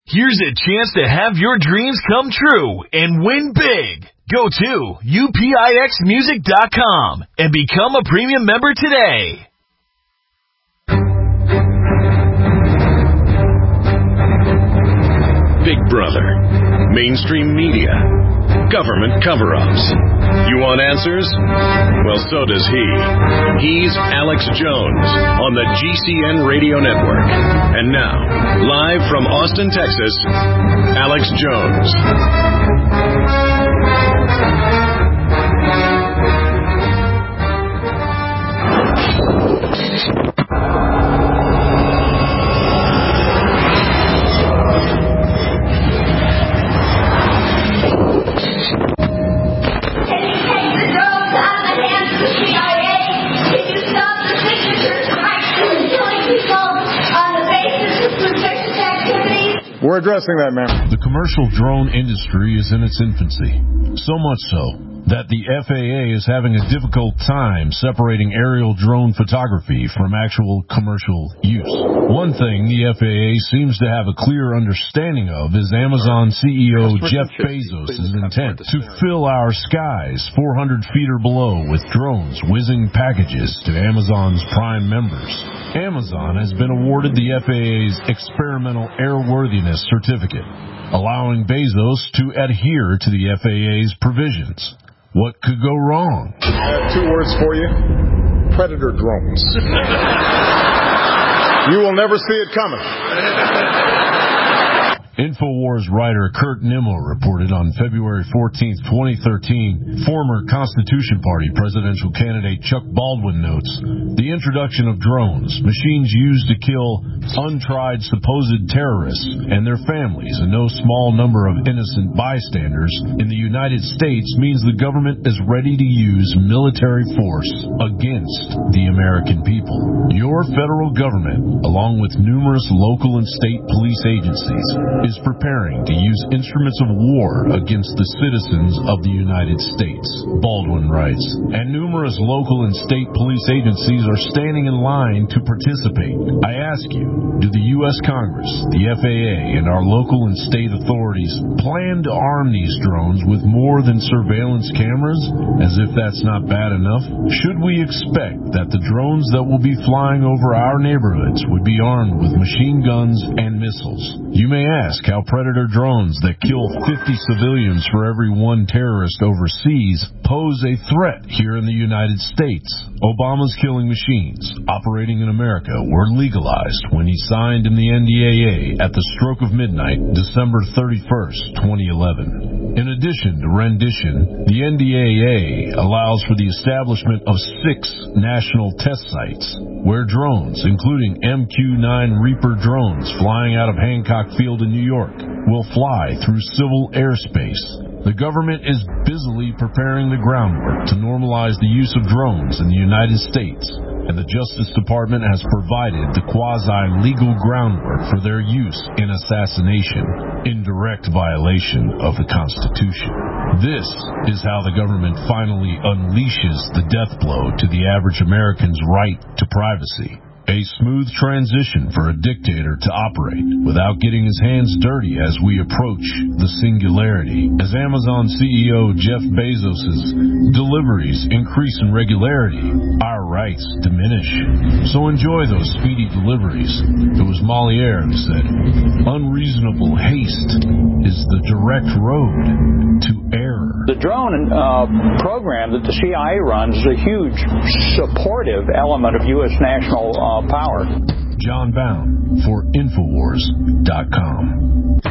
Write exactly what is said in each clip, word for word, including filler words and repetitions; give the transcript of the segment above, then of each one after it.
Here's a chance to have your dreams come true and win big. Go to U P I X music dot com and become a premium member today. Big Brother, mainstream media, government cover-ups. You want answers? Well, so does he. He's Alex Jones on the G C N Radio Network. And now, live from Austin, Texas, Alex Jones. We're addressing that, ma'am. The commercial drone industry is in its infancy. So much so that the F A A is having a difficult time separating aerial drone photography from actual commercial use. One thing the F A A seems to have a clear understanding of is Amazon C E O Jeff Bezos' intent to fill our skies four hundred feet or below with drones whizzing packages to Amazon's Prime members. Amazon has been awarded the F A A's Experimental Airworthiness Certificate, allowing Bezos to adhere to the F A A's provisions. What could go wrong? I have two words for you. Predator drones. You will never see it coming. InfoWars writer Kurt Nimmo reported on February fourteenth, twenty thirteen, former Constitution Party presidential candidate Chuck Baldwin notes, the introduction of drones, machines used to kill untried supposed terrorists and their families and no small number of innocent bystanders in the United States means the government is ready to use military force against the American people. Your federal government, along with numerous local and state police agencies, is preparing to use instruments of war against the citizens of the United States, Baldwin writes, and numerous local and state police agencies are standing in line to participate. I ask you, do the U S Congress, the F A A, and our local and state authorities plan to arm these drones with more than surveillance cameras? As if that's not bad enough, should we expect that the drones that will be flying over our neighborhoods would be armed with machine guns and missiles? You may ask how Predator drones that kill fifty civilians for every one terrorist overseas pose a threat here in the United States. Obama's killing machines operating in America were legalized when he signed in the N D A A at the stroke of midnight, December thirty-first, twenty eleven. In addition to rendition, the N D A A allows for the establishment of six national test sites where drones, including M Q nine Reaper drones flying out of Hancock Field in New York, will fly through civil airspace. The government is busily preparing the groundwork to normalize the use of drones in the United States, and the Justice Department has provided the quasi-legal groundwork for their use in assassination, in direct violation of the Constitution. This is how the government finally unleashes the death blow to the average American's right to privacy. A smooth transition for a dictator to operate without getting his hands dirty as we approach the singularity. As Amazon C E O Jeff Bezos' deliveries increase in regularity, our rights diminish. So enjoy those speedy deliveries. It was Moliere who said, unreasonable haste is the direct road to error. The drone uh, program that the C I A runs is a huge supportive element of U S national uh, power. John Bound for Infowars dot com.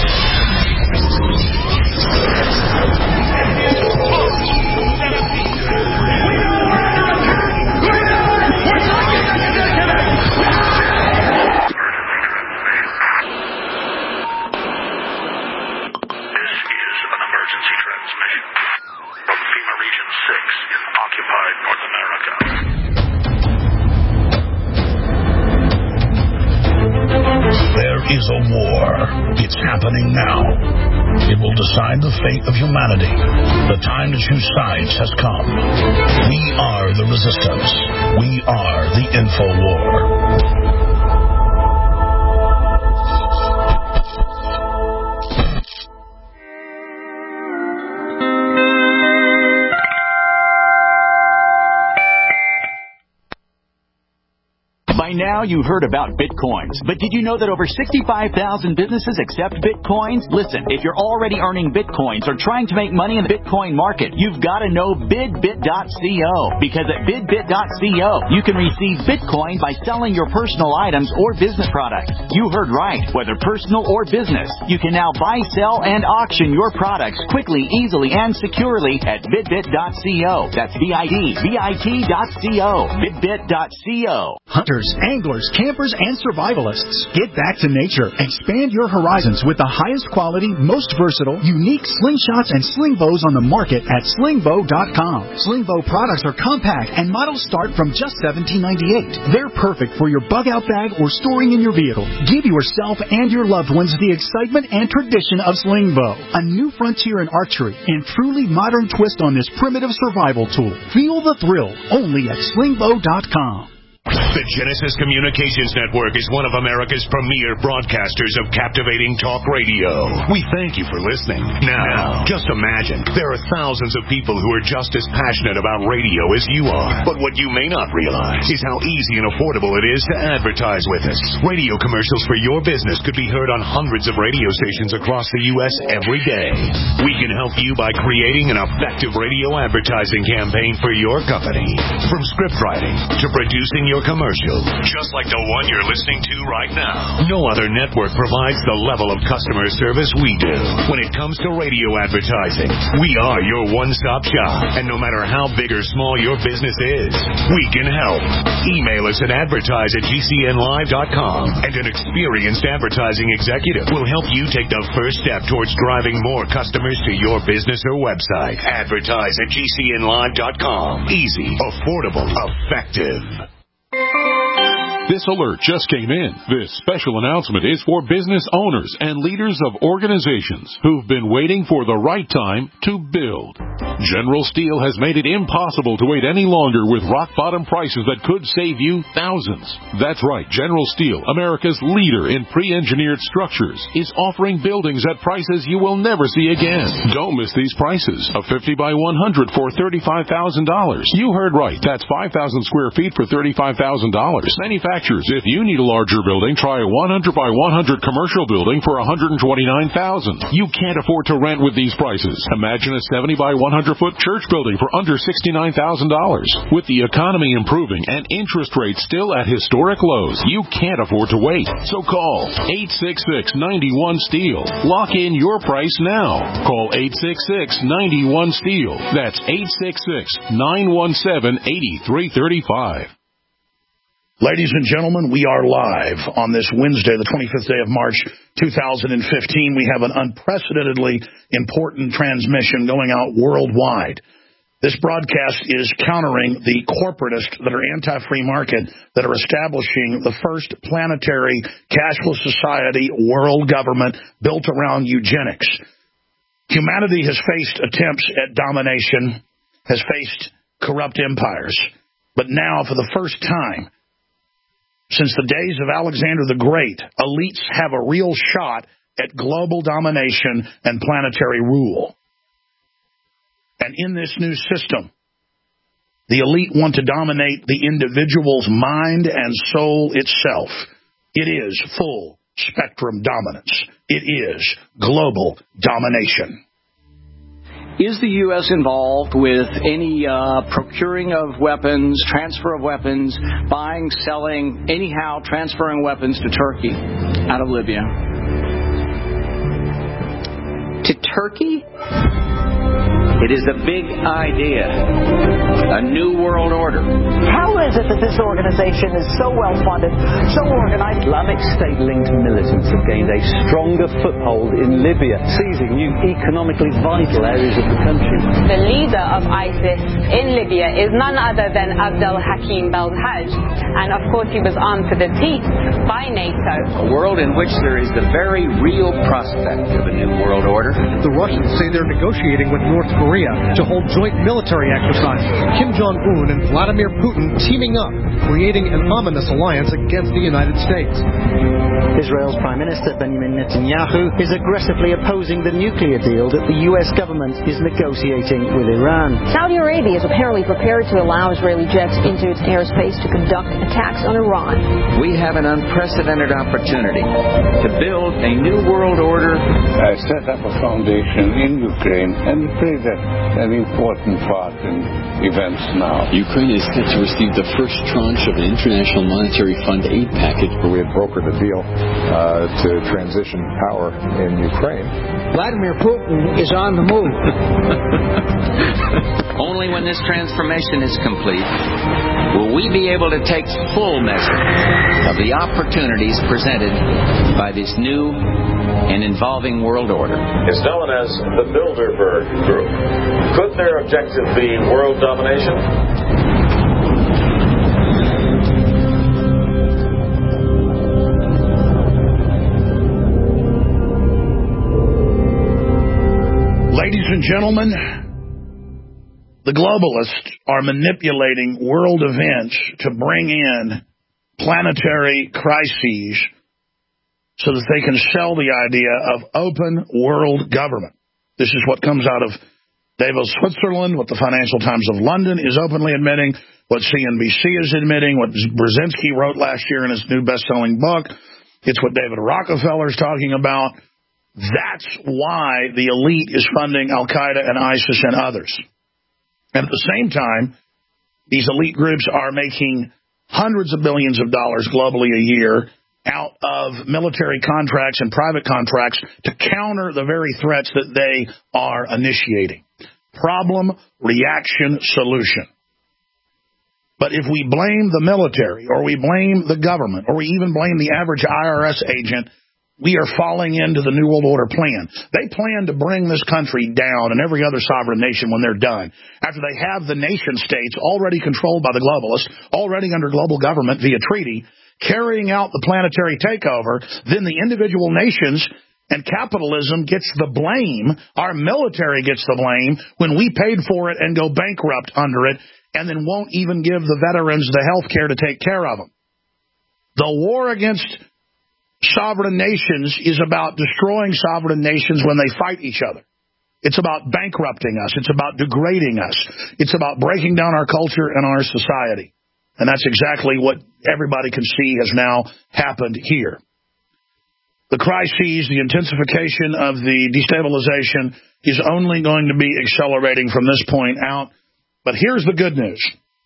Is a war. It's happening now. It will decide the fate of humanity. The time to choose sides has come. We are the resistance. We are the InfoWar. now you've heard about Bitcoins, but did you know that over sixty-five thousand businesses accept Bitcoins? Listen, if you're already earning Bitcoins or trying to make money in the Bitcoin market, you've got to know bidbit dot co, because at bidbit dot co, you can receive Bitcoin by selling your personal items or business products. You heard right. Whether personal or business, you can now buy, sell, and auction your products quickly, easily, and securely at bidbit dot co. That's B I D B I T dot co. bidbit dot co. Hunters, anglers, campers, and survivalists, get back to nature. Expand your horizons with the highest quality, most versatile, unique slingshots and sling bows on the market at sling bow dot com. Sling bow products are compact and models start from just seventeen ninety-eight. They're perfect for your bug-out bag or storing in your vehicle. Give yourself and your loved ones the excitement and tradition of sling bow, a new frontier in archery and truly modern twist on this primitive survival tool. Feel the thrill only at sling bow dot com. The Genesis Communications Network is one of America's premier broadcasters of captivating talk radio. We thank you for listening. Now, just imagine, there are thousands of people who are just as passionate about radio as you are. But what you may not realize is how easy and affordable it is to advertise with us. Radio commercials for your business could be heard on hundreds of radio stations across the U S every day. We can help you by creating an effective radio advertising campaign for your company. From script writing to producing your your commercial, just like the one you're listening to right now. No other network provides the level of customer service we do. When it comes to radio advertising, we are your one-stop shop. And no matter how big or small your business is, we can help. Email us at advertise at G C N live dot com, and an experienced advertising executive will help you take the first step towards driving more customers to your business or website. Advertise at G C N live dot com. Easy, affordable, effective. This alert just came in. This special announcement is for business owners and leaders of organizations who've been waiting for the right time to build. General Steel has made it impossible to wait any longer with rock-bottom prices that could save you thousands. That's right. General Steel, America's leader in pre-engineered structures, is offering buildings at prices you will never see again. Don't miss these prices. A fifty by one hundred for thirty-five thousand dollars. You heard right. That's five thousand square feet for thirty-five thousand dollars. Manufacturers, if you need a larger building, try a one hundred by one hundred commercial building for one hundred twenty-nine thousand dollars. You can't afford to rent with these prices. Imagine a seventy by one hundred foot church building for under sixty-nine thousand dollars. With the economy improving and interest rates still at historic lows, you can't afford to wait. So call eight six six, nine one, STEEL. Lock in your price now. Call eight six six, nine one, STEEL. That's eight six six, nine one seven, eight three three five. Ladies and gentlemen, we are live on this Wednesday, the twenty-fifth day of March, two thousand fifteen. We have an unprecedentedly important transmission going out worldwide. This broadcast is countering the corporatists that are anti-free market, that are establishing the first planetary cashless society, world government built around eugenics. Humanity has faced attempts at domination, has faced corrupt empires, but now for the first time, since the days of Alexander the Great, elites have a real shot at global domination and planetary rule. And in this new system, the elite want to dominate the individual's mind and soul itself. It is full spectrum dominance. It is global domination. Is the U S involved with any uh, procuring of weapons, transfer of weapons, buying, selling, anyhow transferring weapons to Turkey out of Libya? To Turkey? It is a big idea. A new world order. How is it that this organization is so well funded, so organized? Islamic State-linked militants have gained a stronger foothold in Libya, seizing new economically vital areas of the country. The leader of ISIS in Libya is none other than Abdel Hakim Belhaj, and of course he was armed to the teeth by NATO. A world in which there is the very real prospect of a new world order. The Russians say they're negotiating with North Korea to hold joint military exercises. Kim Jong-un and Vladimir Putin teaming up, creating an ominous alliance against the United States. Israel's Prime Minister Benjamin Netanyahu is aggressively opposing the nuclear deal that the U S government is negotiating with Iran. Saudi Arabia is apparently prepared to allow Israeli jets into its airspace to conduct attacks on Iran. We have an unprecedented opportunity to build a new world order. I set up a foundation in Ukraine and play that an important part in events now. Ukraine is set to receive the first tranche of an International Monetary Fund aid package. We had brokered a deal uh, to transition power in Ukraine. Vladimir Putin is on the move. Only when this transformation is complete will we be able to take full measure of the opportunities presented by this new and involving world order. It's known as the Bilderberg Group. Could their objective be world domination? Ladies and gentlemen, the globalists are manipulating world events to bring in planetary crises so that they can sell the idea of open world government. This is what comes out of Davos, Switzerland, what the Financial Times of London is openly admitting, what C N B C is admitting, what Brzezinski wrote last year in his new best-selling book. It's what David Rockefeller is talking about. That's why the elite is funding Al-Qaeda and ISIS and others. And at the same time, these elite groups are making hundreds of billions of dollars globally a year out of military contracts and private contracts to counter the very threats that they are initiating. Problem, reaction, solution. But if we blame the military, or we blame the government, or we even blame the average I R S agent, we are falling into the New World Order plan. They plan to bring this country down and every other sovereign nation when they're done. After they have the nation states already controlled by the globalists, already under global government via treaty, carrying out the planetary takeover, then the individual nations and capitalism gets the blame. Our military gets the blame when we paid for it and go bankrupt under it and then won't even give the veterans the health care to take care of them. The war against sovereign nations is about destroying sovereign nations when they fight each other. It's about bankrupting us. It's about degrading us. It's about breaking down our culture and our society. And that's exactly what everybody can see has now happened here. The crises, the intensification of the destabilization is only going to be accelerating from this point out. But here's the good news.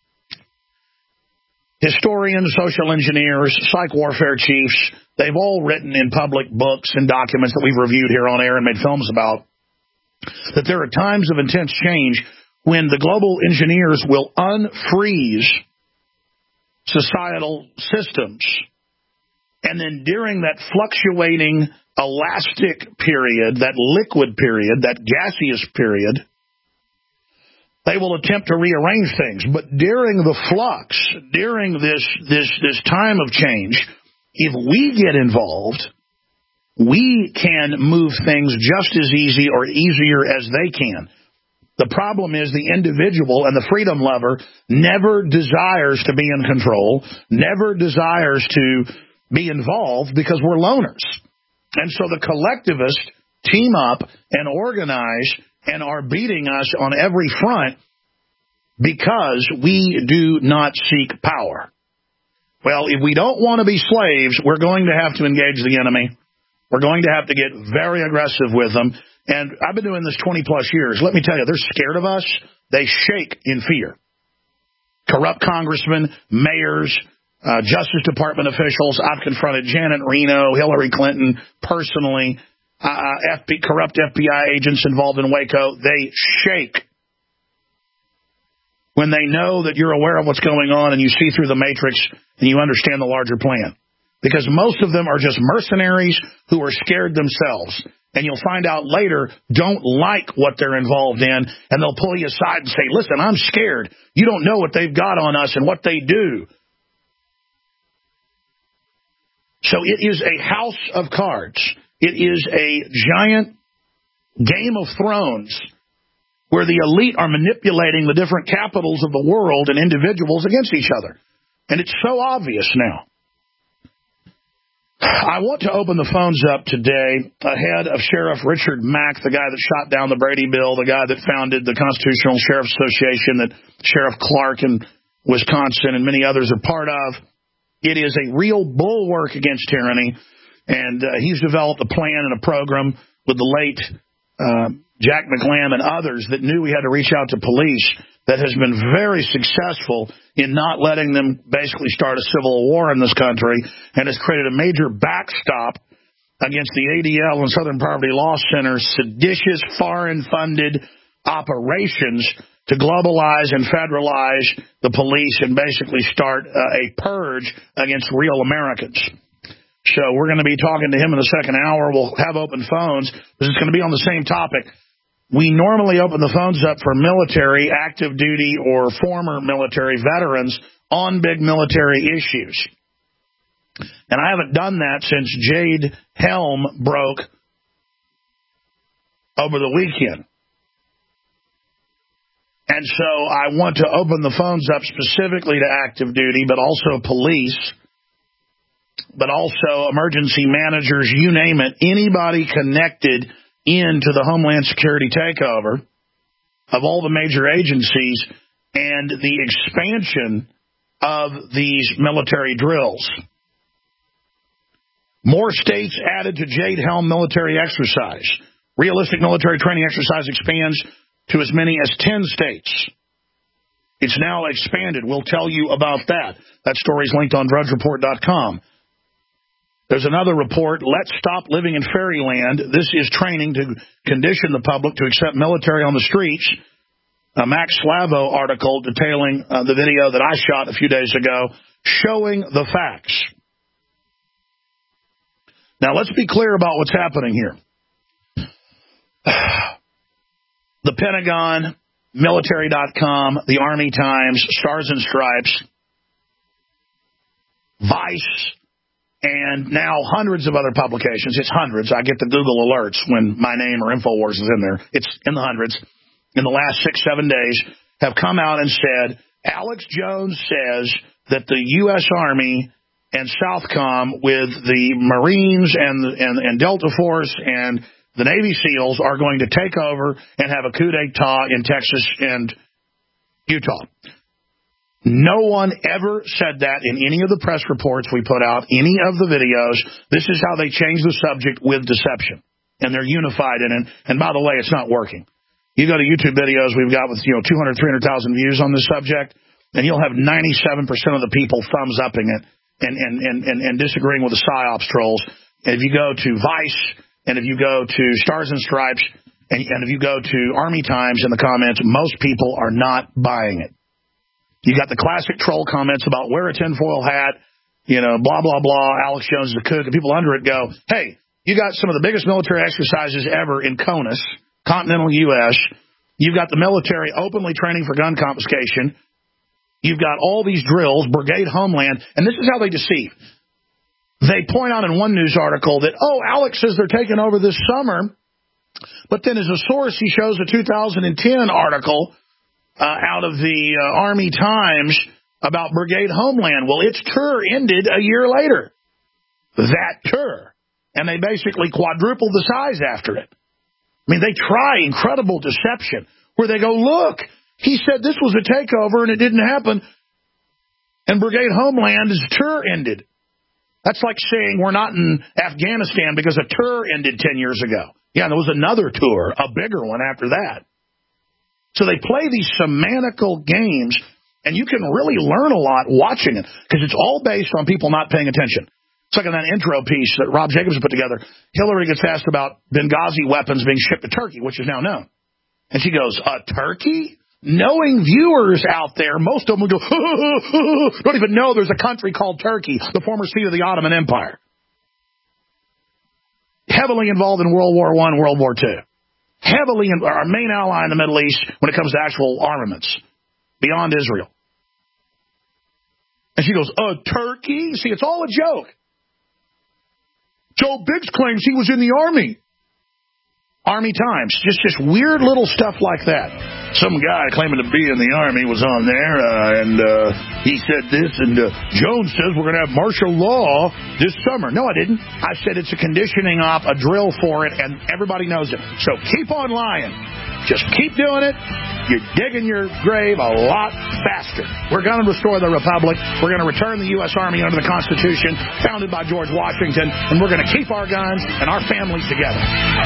Historians, social engineers, psych warfare chiefs, they've all written in public books and documents that we've reviewed here on air and made films about that there are times of intense change when the global engineers will unfreeze societal systems. And then during that fluctuating elastic period, that liquid period, that gaseous period, they will attempt to rearrange things. But during the flux, during this, this, this time of change, if we get involved, we can move things just as easy or easier as they can. The problem is the individual and the freedom lover never desires to be in control, never desires to be involved because we're loners. And so the collectivists team up and organize and are beating us on every front because we do not seek power. Well, if we don't want to be slaves, we're going to have to engage the enemy. We're going to have to get very aggressive with them. And I've been doing this twenty plus years. Let me tell you, they're scared of us. They shake in fear. Corrupt congressmen, mayors, uh, Justice Department officials. I've confronted Janet Reno, Hillary Clinton personally, uh, F B, corrupt F B I agents involved in Waco. They shake when they know that you're aware of what's going on and you see through the matrix and you understand the larger plan. Because most of them are just mercenaries who are scared themselves. And you'll find out later, don't like what they're involved in, and they'll pull you aside and say, listen, I'm scared. You don't know what they've got on us and what they do. So it is a house of cards. It is a giant Game of Thrones where the elite are manipulating the different capitals of the world and individuals against each other. And it's so obvious now. I want to open the phones up today ahead of Sheriff Richard Mack, the guy that shot down the Brady bill, the guy that founded the Constitutional Sheriff's Association that Sheriff Clark in Wisconsin and many others are part of. It is a real bulwark against tyranny, and uh, he's developed a plan and a program with the late uh, Jack McLam and others that knew we had to reach out to police that has been very successful in not letting them basically start a civil war in this country and has created a major backstop against the A D L and Southern Poverty Law Center's seditious, foreign-funded operations to globalize and federalize the police and basically start uh, a purge against real Americans. So we're going to be talking to him in the second hour. We'll have open phones. This is going to be on the same topic. We normally open the phones up for military, active duty, or former military veterans on big military issues. And I haven't done that since Jade Helm broke over the weekend. And so I want to open the phones up specifically to active duty, but also police, but also emergency managers, you name it, anybody connected into the Homeland Security takeover of all the major agencies and the expansion of these military drills. More states added to Jade Helm military exercise. Realistic military training exercise expands to as many as ten states. It's now expanded. We'll tell you about that. That story is linked on drudge report dot com. There's another report, Let's Stop Living in Fairyland. This is training to condition the public to accept military on the streets. A Max Slavo article detailing uh, the video that I shot a few days ago, showing the facts. Now, let's be clear about what's happening here. The Pentagon, military dot com, the Army Times, Stars and Stripes, Vice, and now hundreds of other publications. It's hundreds. I get the Google alerts when my name or InfoWars is in there. It's in the hundreds. In the last six, seven days, have come out and said, Alex Jones says that the U S. Army and Southcom with the Marines and, the, and, and Delta Force and the Navy SEALs are going to take over and have a coup d'etat in Texas and Utah. No one ever said that in any of the press reports we put out, any of the videos. This is how they change the subject with deception. And they're unified in it. And by the way, it's not working. You go to YouTube videos we've got with, you know, two hundred, three hundred thousand views on this subject, and you'll have ninety-seven percent of the people thumbs upping it and, and, and, and, and disagreeing with the PsyOps trolls. And if you go to Vice, and if you go to Stars and Stripes, and, and if you go to Army Times in the comments, most people are not buying it. You got the classic troll comments about wear a tinfoil hat, you know, blah, blah, blah, Alex Jones is a kook, and people under it go, hey, you got some of the biggest military exercises ever in CONUS, continental U S You've got the military openly training for gun confiscation. You've got all these drills, Brigade Homeland, and this is how they deceive. They point out in one news article that, oh, Alex says they're taking over this summer, but then as a source, he shows a two thousand ten article Uh, out of the uh, Army Times about Brigade Homeland. Well, its tour ended a year later. That tour. And they basically quadrupled the size after it. I mean, they try incredible deception where they go, look, he said this was a takeover and it didn't happen. And Brigade Homeland's tour ended. That's like saying we're not in Afghanistan because a tour ended ten years ago. Yeah, there was another tour, a bigger one after that. So they play these semantical games, and you can really learn a lot watching it because it's all based on people not paying attention. It's like in that intro piece that Rob Jacobs put together. Hillary gets asked about Benghazi weapons being shipped to Turkey, which is now known. And she goes, a Turkey? Knowing viewers out there, most of them would go, don't even know there's a country called Turkey, the former seat of the Ottoman Empire. Heavily involved in World War One, World War Two. Heavily in our main ally in the Middle East when it comes to actual armaments, beyond Israel. And she goes, uh, Turkey? See, it's all a joke. Joe Biggs claims he was in the Army. Army Times. Just just weird little stuff like that. Some guy claiming to be in the Army was on there, uh, and uh, he said this, and uh, Jones says we're going to have martial law this summer. No, I didn't. I said it's a conditioning op, a drill for it, and everybody knows it. So keep on lying. Just keep doing it. You're digging your grave a lot faster. We're going to restore the Republic. We're going to return the U S Army under the Constitution, founded by George Washington, and we're going to keep our guns and our families together.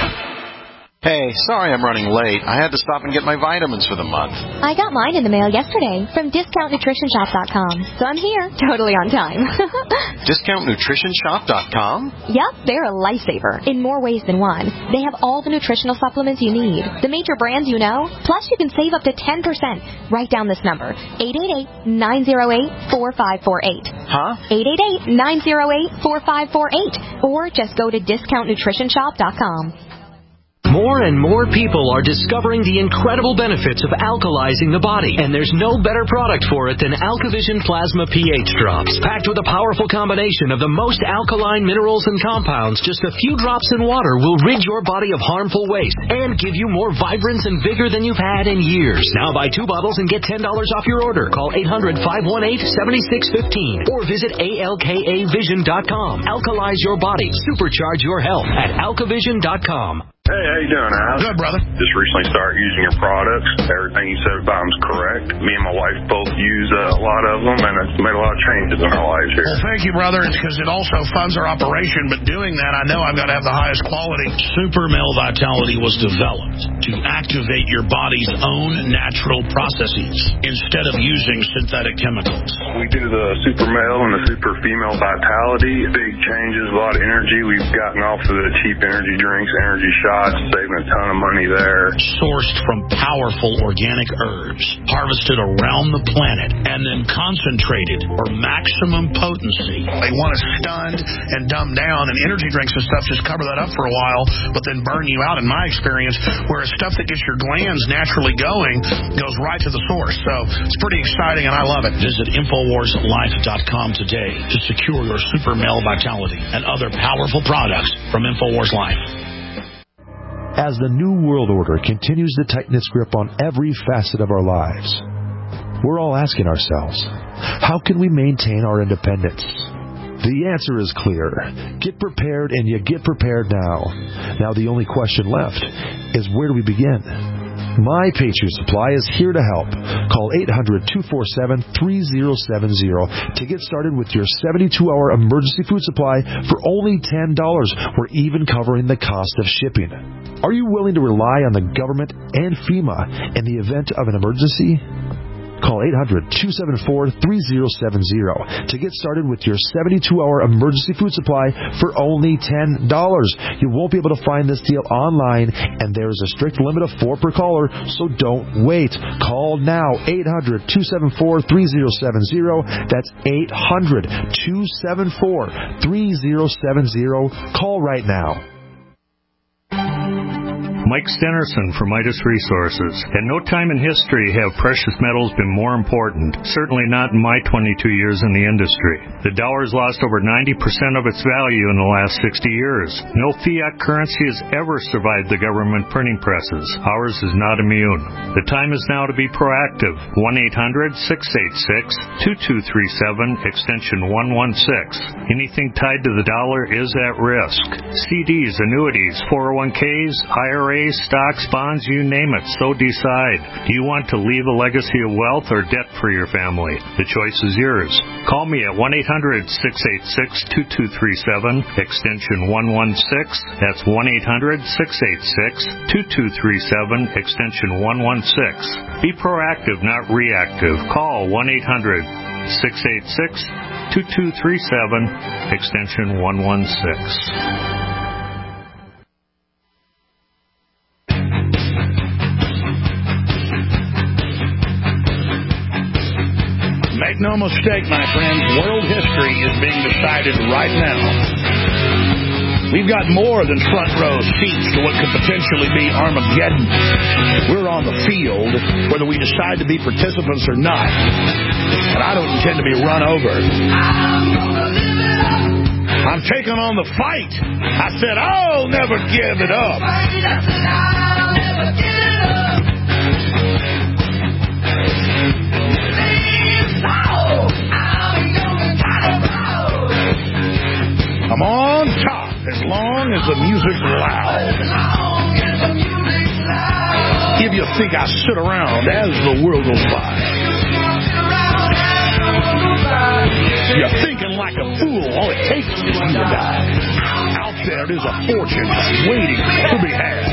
Hey, sorry I'm running late. I had to stop and get my vitamins for the month. I got mine in the mail yesterday from discount nutrition shop dot com, so I'm here, totally on time. discount nutrition shop dot com? Yep, they're a lifesaver in more ways than one. They have all the nutritional supplements you need, the major brands you know, plus you can save up to ten percent. Write down this number, eight eight eight, nine oh eight, four five four eight. Huh? eight eight eight, nine oh eight, four five four eight. Or just go to discount nutrition shop dot com. More and more people are discovering the incredible benefits of alkalizing the body, and there's no better product for it than AlkaVision Plasma pH Drops. Packed with a powerful combination of the most alkaline minerals and compounds, just a few drops in water will rid your body of harmful waste and give you more vibrance and vigor than you've had in years. Now buy two bottles and get ten dollars off your order. Call eight hundred, five one eight, seven six one five or visit A L K A vision dot com. Alkalize your body. Supercharge your health at alka vision dot com. Hey, how you doing, Al? Good, brother. Just recently started using your products. Everything you said about them's correct. Me and my wife both use uh, a lot of them, and it's made a lot of changes in our lives here. Well, thank you, brother. It's because it also funds our operation, but doing that, I know I've got to have the highest quality. Super Male Vitality was developed to activate your body's own natural processes instead of using synthetic chemicals. We do the Super Male and the Super Female Vitality. Big changes, a lot of energy. We've gotten off of the cheap energy drinks, energy shots. Saving a ton of money there. Sourced from powerful organic herbs, harvested around the planet, and then concentrated for maximum potency. They want us stunned and dumbed down, and energy drinks and stuff just cover that up for a while, but then burn you out, in my experience, whereas stuff that gets your glands naturally going goes right to the source. So it's pretty exciting, and I love it. Visit Infowars Life dot com today to secure your Super Male Vitality and other powerful products from Infowars Life. As the New World Order continues to tighten its grip on every facet of our lives, we're all asking ourselves, how can we maintain our independence? The answer is clear. Get prepared, and you get prepared now. Now the only question left is, where do we begin? My Patriot Supply is here to help. Call eight hundred, two four seven, three oh seven oh to get started with your seventy-two hour emergency food supply for only ten dollars. We're even covering the cost of shipping. Are you willing to rely on the government and FEMA in the event of an emergency? Call eight hundred, two seven four, three oh seven oh to get started with your seventy-two hour emergency food supply for only ten dollars. You won't be able to find this deal online, and there is a strict limit of four per caller, so don't wait. Call now, eight hundred, two seven four, three oh seven oh. That's eight hundred, two seven four, three oh seven oh. Call right now. Mike Stenerson from Midas Resources. At no time in history have precious metals been more important, certainly not in my twenty-two years in the industry. The dollar has lost over ninety percent of its value in the last sixty years. No fiat currency has ever survived the government printing presses. Ours is not immune. The time is now to be proactive. one eight hundred, six eight six, two two three seven, extension one one six. Anything tied to the dollar is at risk. C Ds, annuities, four oh one k's, I R As, stocks, bonds, you name it, so decide. Do you want to leave a legacy of wealth or debt for your family? The choice is yours. Call me at one eight hundred, six eight six, two two three seven, extension one one six. That's one eight hundred, six eight six, two two three seven, extension one one six. Be proactive, not reactive. Call one eight hundred, six eight six, two two three seven, extension one one six. Make no mistake, my friends, world history is being decided right now. We've got more than front row seats to what could potentially be Armageddon. We're on the field, whether we decide to be participants or not. And I don't intend to be run over. I'm gonna live it up. I'm taking on the fight. I said, I'll never give it up. I'm on top as long as the music's loud. If you think I sit around as the world goes by, you're thinking like a fool. All it takes is you to die. Out there, there's a fortune waiting to be had.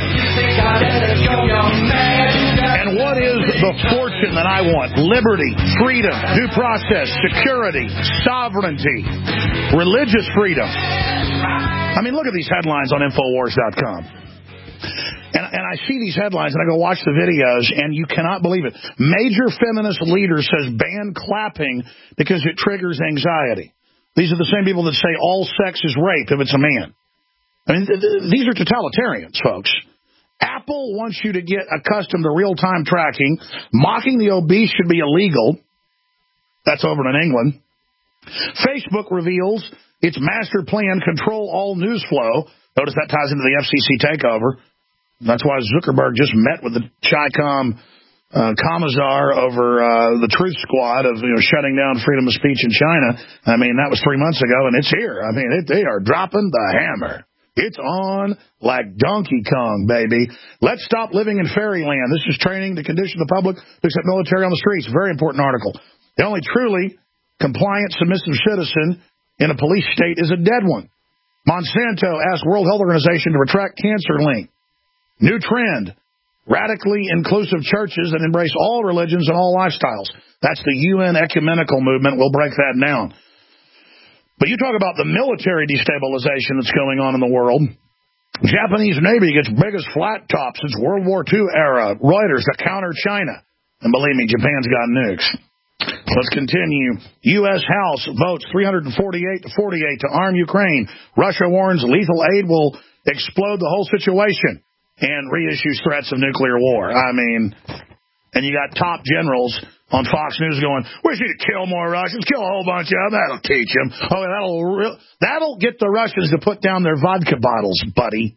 And what is the fortune that I want? Liberty, freedom, due process, security, sovereignty, religious freedom. I mean, look at these headlines on Infowars dot com. And, and I see these headlines, and I go watch the videos, and you cannot believe it. Major feminist leader says ban clapping because it triggers anxiety. These are the same people that say all sex is rape if it's a man. I mean, th- th- these are totalitarians, folks. Apple wants you to get accustomed to real-time tracking. Mocking the obese should be illegal. That's over in England. Facebook reveals its master plan control all news flow. Notice that ties into the F C C takeover. That's why Zuckerberg just met with the Chi-Com uh, Commissar over uh, the Truth Squad of you know shutting down freedom of speech in China. I mean, that was three months ago, and it's here. I mean, it, they are dropping the hammer. It's on like Donkey Kong, baby. Let's stop living in fairyland. This is training to condition the public to accept military on the streets. Very important article. The only truly compliant, submissive citizen in a police state is a dead one. Monsanto asked World Health Organization to retract cancer link. New trend, radically inclusive churches that embrace all religions and all lifestyles. That's the U N ecumenical movement. We'll break that down. But you talk about the military destabilization that's going on in the world. Japanese Navy gets biggest flat top since World War Two era. Reuters to counter China. And believe me, Japan's got nukes. Let's continue. U S House votes three hundred forty-eight to forty-eight to arm Ukraine. Russia warns lethal aid will explode the whole situation and reissues threats of nuclear war. I mean, and you got top generals on Fox News going, we should kill more Russians, kill a whole bunch of them, that'll teach them. Oh, that'll re- that'll get the Russians to put down their vodka bottles, buddy.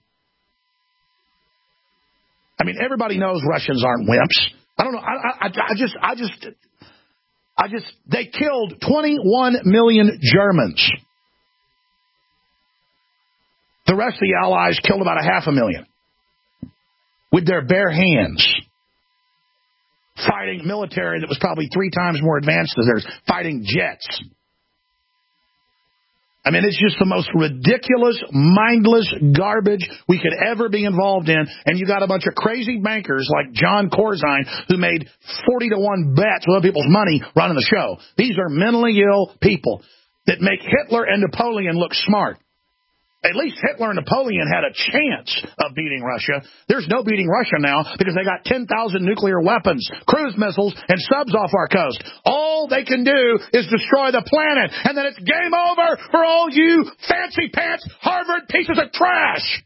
I mean, everybody knows Russians aren't wimps. I don't know. I, I, I just, I just, I just, they killed twenty-one million Germans. The rest of the Allies killed about a half a million with their bare hands, fighting military that was probably three times more advanced than theirs, fighting jets. I mean, it's just the most ridiculous, mindless garbage we could ever be involved in. And you got a bunch of crazy bankers like John Corzine who made forty to one bets with other people's money running the show. These are mentally ill people that make Hitler and Napoleon look smart. At least Hitler and Napoleon had a chance of beating Russia. There's no beating Russia now because they got ten thousand nuclear weapons, cruise missiles, and subs off our coast. All they can do is destroy the planet, and then it's game over for all you fancy pants Harvard pieces of trash.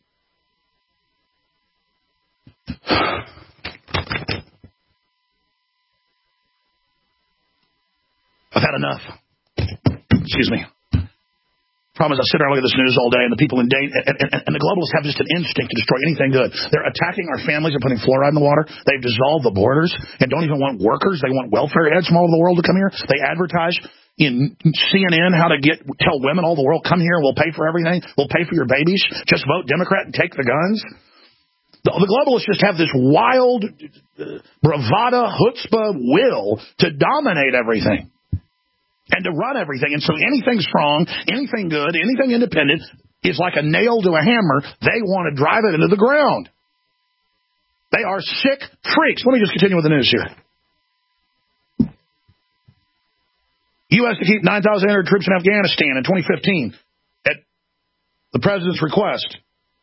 I've had enough. Excuse me. Problem is, I sit there and look at this news all day, and the people in day, and, and, and the globalists have just an instinct to destroy anything good. They're attacking our families and putting fluoride in the water. They've dissolved the borders and don't even want workers. They want welfare heads from all over the world to come here. They advertise in C N N how to get tell women all the world, come here, we'll pay for everything. We'll pay for your babies. Just vote Democrat and take the guns. The, the globalists just have this wild uh, bravada, chutzpah will to dominate everything. And to run everything. And so anything strong, anything good, anything independent is like a nail to a hammer. They want to drive it into the ground. They are sick freaks. Let me just continue with the news here. U S to keep nine thousand eight hundred troops in Afghanistan in twenty fifteen at the president's request.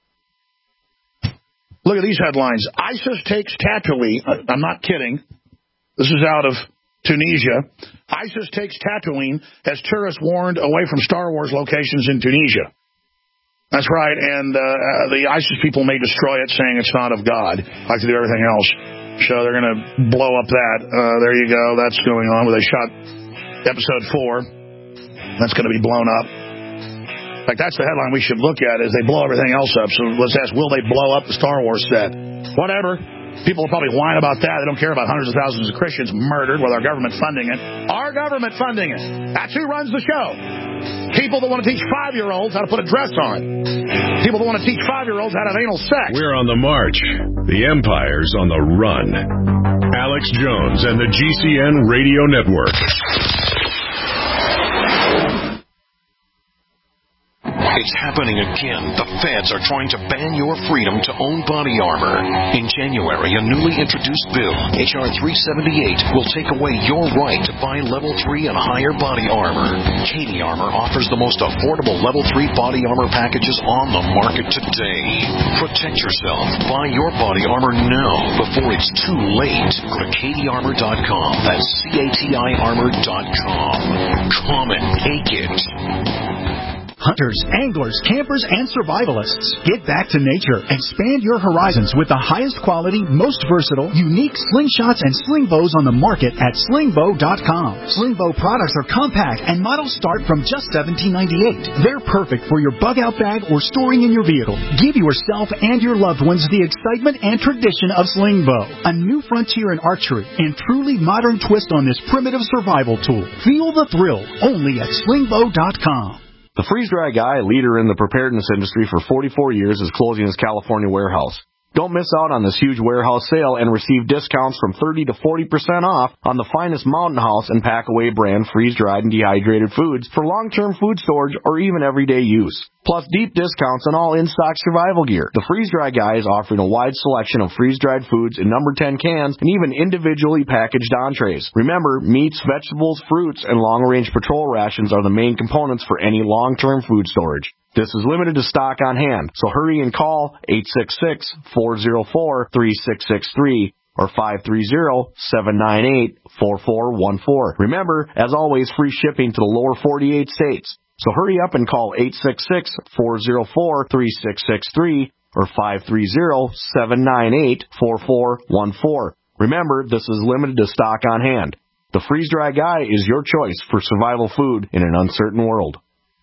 Look at these headlines. ISIS takes Tatooine. I'm not kidding. This is out of Tunisia. ISIS takes Tatooine as tourists warned away from Star Wars locations in Tunisia. That's right, and uh, the ISIS people may destroy it, saying it's not of God, like to do everything else. So they're going to blow up that. Uh, there you go. That's going on where they shot episode four. That's going to be blown up. In fact, that's the headline we should look at, is they blow everything else up. So let's ask, will they blow up the Star Wars set? Whatever. People will probably whine about that. They don't care about hundreds of thousands of Christians murdered with our government funding it. Our government funding it. That's who runs the show. People that want to teach five-year-olds how to put a dress on. People that want to teach five-year-olds how to have anal sex. We're on the march. The empire's on the run. Alex Jones and the G C N Radio Network. It's happening again. The feds are trying to ban your freedom to own body armor. In January, a newly introduced bill, H R three seventy-eight, will take away your right to buy level three and higher body armor. Katie Armor offers the most affordable level three body armor packages on the market today. Protect yourself. Buy your body armor now before it's too late. Go to Katie Armor dot com. That's C A T I Armor dot com. Come and take it. Hunters, anglers, campers, and survivalists. Get back to nature. Expand your horizons with the highest quality, most versatile, unique slingshots and sling bows on the market at sling bow dot com. Sling bow products are compact and models start from just seventeen ninety-eight. They're perfect for your bug-out bag or storing in your vehicle. Give yourself and your loved ones the excitement and tradition of sling bow. A new frontier in archery and truly modern twist on this primitive survival tool. Feel the thrill only at sling bow dot com. The Freeze-Dry Guy, a leader in the preparedness industry for forty-four years, is closing his California warehouse. Don't miss out on this huge warehouse sale and receive discounts from thirty to forty percent off on the finest Mountain House and Packaway brand freeze-dried and dehydrated foods for long-term food storage or even everyday use. Plus deep discounts on all in-stock survival gear. The Freeze-Dry Guy is offering a wide selection of freeze-dried foods in number ten cans and even individually packaged entrees. Remember, meats, vegetables, fruits, and long-range patrol rations are the main components for any long-term food storage. This is limited to stock on hand, so hurry and call eight six six, four zero four, three six six three or five three zero, seven nine eight, four four one four. Remember, as always, free shipping to the lower forty-eight states. So hurry up and call eight six six, four zero four, three six six three or five three zero, seven nine eight, four four one four. Remember, this is limited to stock on hand. The Freeze-Dry Guy is your choice for survival food in an uncertain world.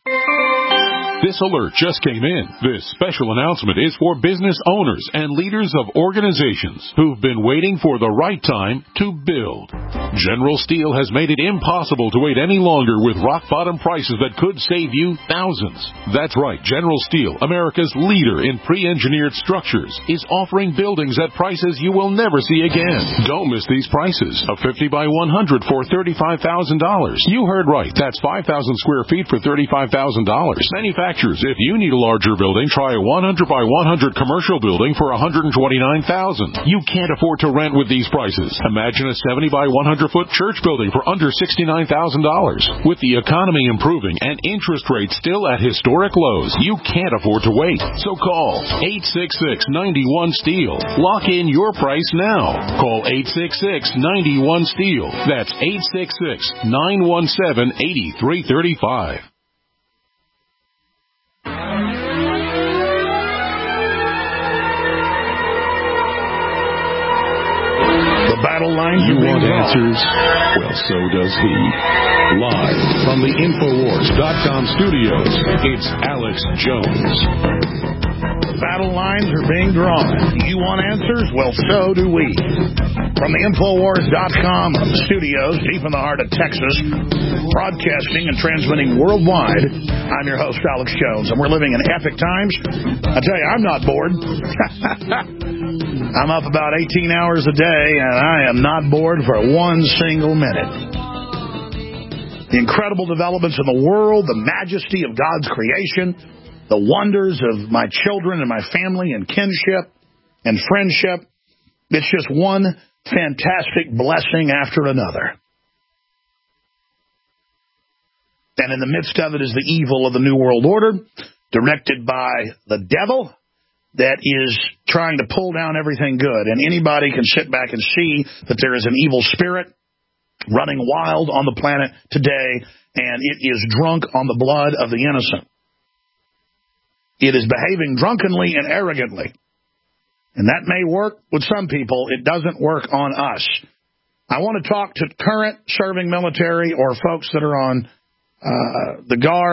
This alert just came in. This special announcement is for business owners and leaders of organizations who've been waiting for the right time to build. General Steel has made it impossible to wait any longer with rock-bottom prices that could save you thousands. That's right, General Steel, America's leader in pre-engineered structures, is offering buildings at prices you will never see again. Don't miss these prices. A fifty by one hundred for thirty-five thousand dollars. You heard right. That's five thousand square feet for thirty-five thousand dollars. Manufactured If you need a larger building, try a one hundred by one hundred commercial building for one hundred twenty-nine thousand dollars. You can't afford to rent with these prices. Imagine a seventy by one hundred foot church building for under sixty-nine thousand dollars. With the economy improving and interest rates still at historic lows, you can't afford to wait. So call eight six six, nine one, STEEL. Lock in your price now. Call eight six six, nine one, STEEL. That's eight six six, nine one seven, eight three three five. Battle lines. You want answers? Well, so does he. Live from the Infowars dot com studios, it's Alex Jones. The battle lines are being drawn. You want answers? Well, so do we. From the Infowars dot com studios, deep in the heart of Texas, broadcasting and transmitting worldwide, I'm your host, Alex Jones, and we're living in epic times. I tell you, I'm not bored. I'm up about eighteen hours a day, and I am not bored for one single minute. The incredible developments in the world, the majesty of God's creation, the wonders of my children and my family and kinship and friendship. It's just one fantastic blessing after another. And in the midst of it is the evil of the New World Order, directed by the devil, that is trying to pull down everything good. And anybody can sit back and see that there is an evil spirit running wild on the planet today, and it is drunk on the blood of the innocent. It is behaving drunkenly and arrogantly. And that may work with some people. It doesn't work on us. I want to talk to current serving military or folks that are on uh, the Guard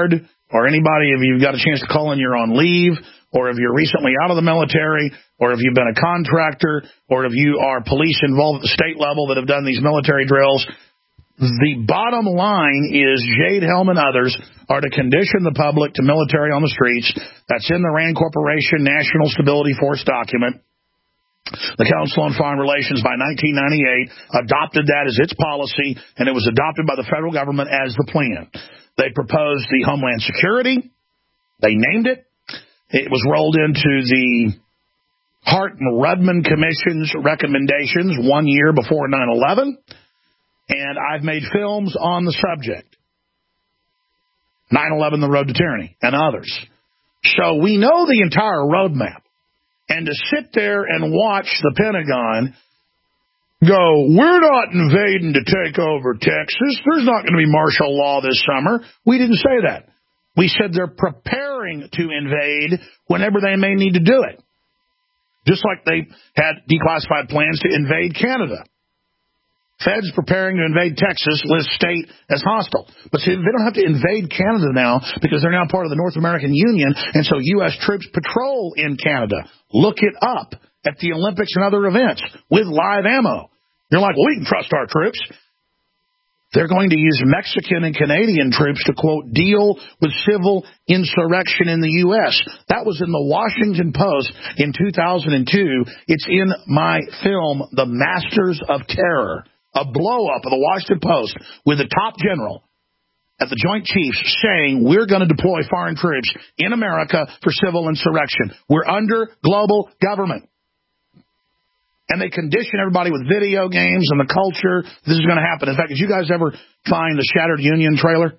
or anybody, if you've got a chance to call in, you're on leave, or if you're recently out of the military, or if you've been a contractor, or if you are police involved at the state level that have done these military drills, the bottom line is Jade Helm and others are to condition the public to military on the streets. That's in the RAND Corporation National Stability Force document. The Council on Foreign Relations by nineteen ninety-eight adopted that as its policy, and it was adopted by the federal government as the plan. They proposed the Homeland Security. They named it. It was rolled into the Hart and Rudman Commission's recommendations one year before nine eleven. And I've made films on the subject. nine eleven, The Road to Tyranny, and others. So we know the entire roadmap. And to sit there and watch the Pentagon go, we're not invading to take over Texas. There's not going to be martial law this summer. We didn't say that. We said they're preparing to invade whenever they may need to do it. Just like they had declassified plans to invade Canada. Feds preparing to invade Texas lists state as hostile. But see, they don't have to invade Canada now because they're now part of the North American Union, and so U S troops patrol in Canada. Look it up at the Olympics and other events with live ammo. You're like, well, we can trust our troops. They're going to use Mexican and Canadian troops to, quote, deal with civil insurrection in the U S. That was in the Washington Post in two thousand two. It's in my film, The Masters of Terror. A blow-up of the Washington Post with the top general at the Joint Chiefs saying we're going to deploy foreign troops in America for civil insurrection. We're under global government. And they condition everybody with video games and the culture. This is going to happen. In fact, did you guys ever find the Shattered Union trailer?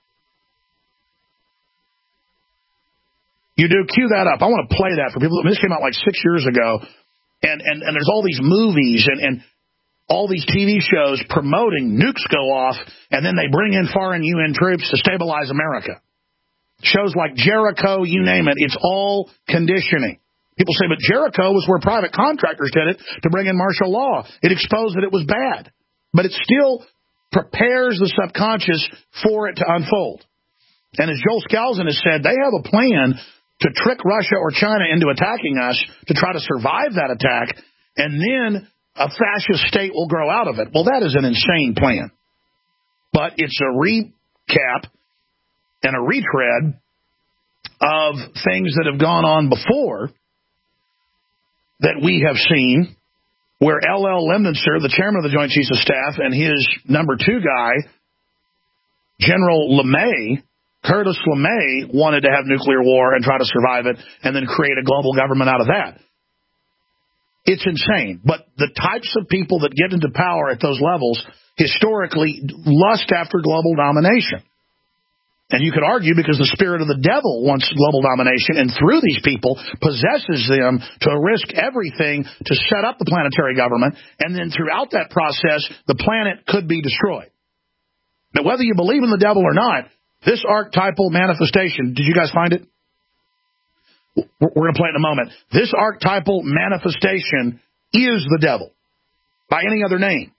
You do? Cue that up. I want to play that for people. I mean, this came out like six years ago. And, and, and there's all these movies and, and all these T V shows promoting nukes go off, and then they bring in foreign U N troops to stabilize America. Shows like Jericho, you name it, it's all conditioning. People say, but Jericho was where private contractors did it to bring in martial law. It exposed that it was bad. But it still prepares the subconscious for it to unfold. And as Joel Skousen has said, they have a plan to trick Russia or China into attacking us to try to survive that attack, and then a fascist state will grow out of it. Well, that is an insane plan. But it's a recap and a retread of things that have gone on before that we have seen, where L L Lemnitzer, the chairman of the Joint Chiefs of Staff, and his number two guy, General LeMay, Curtis LeMay, wanted to have nuclear war and try to survive it and then create a global government out of that. It's insane. But the types of people that get into power at those levels historically lust after global domination. And you could argue because the spirit of the devil wants global domination, and through these people possesses them to risk everything to set up the planetary government, and then throughout that process, the planet could be destroyed. Now, whether you believe in the devil or not, this archetypal manifestation, did you guys find it? We're going to play it in a moment. This archetypal manifestation is the devil, by any other name.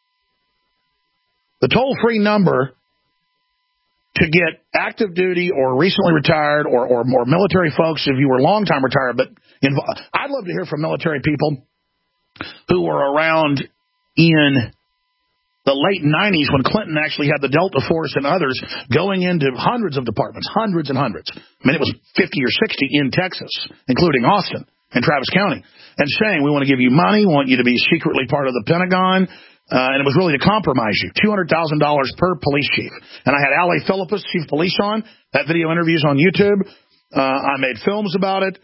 The toll-free number to get active duty or recently retired or, or more military folks, if you were long-time retired, but inv- I'd love to hear from military people who were around in the late nineties when Clinton actually had the Delta Force and others going into hundreds of departments, hundreds and hundreds. I mean, it was fifty or sixty in Texas, including Austin and Travis County, and saying, we want to give you money, we want you to be secretly part of the Pentagon, uh, and it was really to compromise you, two hundred thousand dollars per police chief. And I had Allie Philippus, chief of police, on. That video interview's on YouTube. Uh, I made films about it.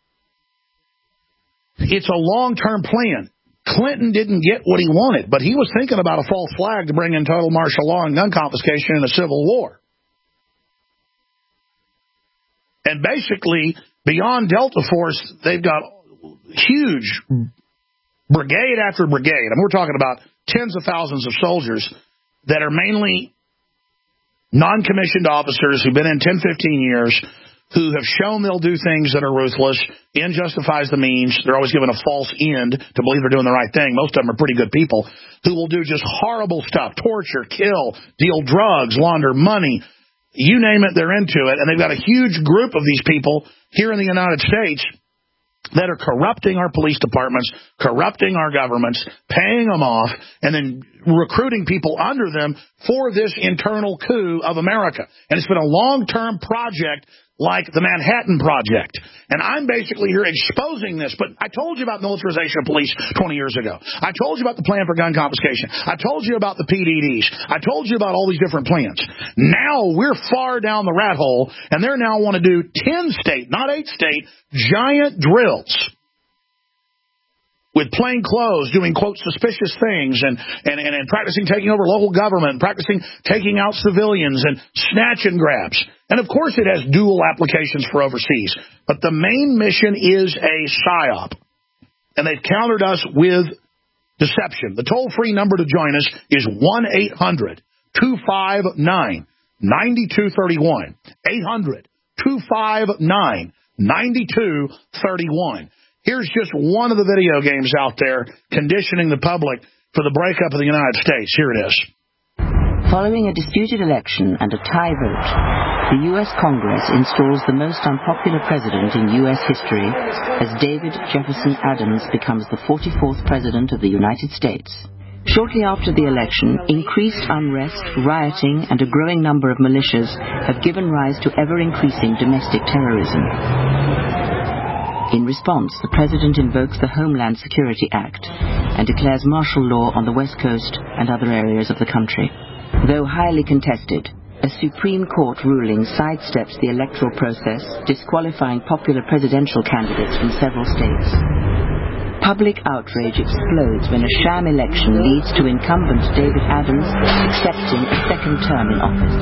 It's a long-term plan. Clinton didn't get what he wanted, but he was thinking about a false flag to bring in total martial law and gun confiscation in a civil war. And basically, beyond Delta Force, they've got huge brigade after brigade. I mean, we're talking about tens of thousands of soldiers that are mainly non-commissioned officers who've been in ten, fifteen years, who have shown they'll do things that are ruthless. End justifies the means. They're always given a false end to believe they're doing the right thing. Most of them are pretty good people who will do just horrible stuff, torture, kill, deal drugs, launder money, You name it, they're into it. And they've got a huge group of these people here in the United States that are corrupting our police departments, corrupting our governments, paying them off, and then recruiting people under them for this internal coup of America. And it's been a long-term project like the Manhattan Project. And I'm basically here exposing this. But I told you about militarization of police twenty years ago. I told you about the plan for gun confiscation. I told you about the P D Ds. I told you about all these different plans. Now we're far down the rat hole, and they now want to do ten-state, not eight-state, giant drills with plain clothes, doing, quote, suspicious things, and, and, and, and practicing taking over local government, practicing taking out civilians, and snatch and grabs. And, of course, it has dual applications for overseas. But the main mission is a psyop. And they've countered us with deception. The toll-free number to join us is one eight hundred two five nine nine two three one. eight hundred two five nine nine two three one. Here's just one of the video games out there conditioning the public for the breakup of the United States. Here it is. Following a disputed election and a tie vote, the U S Congress installs the most unpopular president in U S history as David Jefferson Adams becomes the forty-fourth president of the United States. Shortly after the election, increased unrest, rioting, and a growing number of militias have given rise to ever-increasing domestic terrorism. In response, the President invokes the Homeland Security Act and declares martial law on the West Coast and other areas of the country. Though highly contested, a Supreme Court ruling sidesteps the electoral process, disqualifying popular presidential candidates from several states. Public outrage explodes when a sham election leads to incumbent David Adams accepting a second term in office.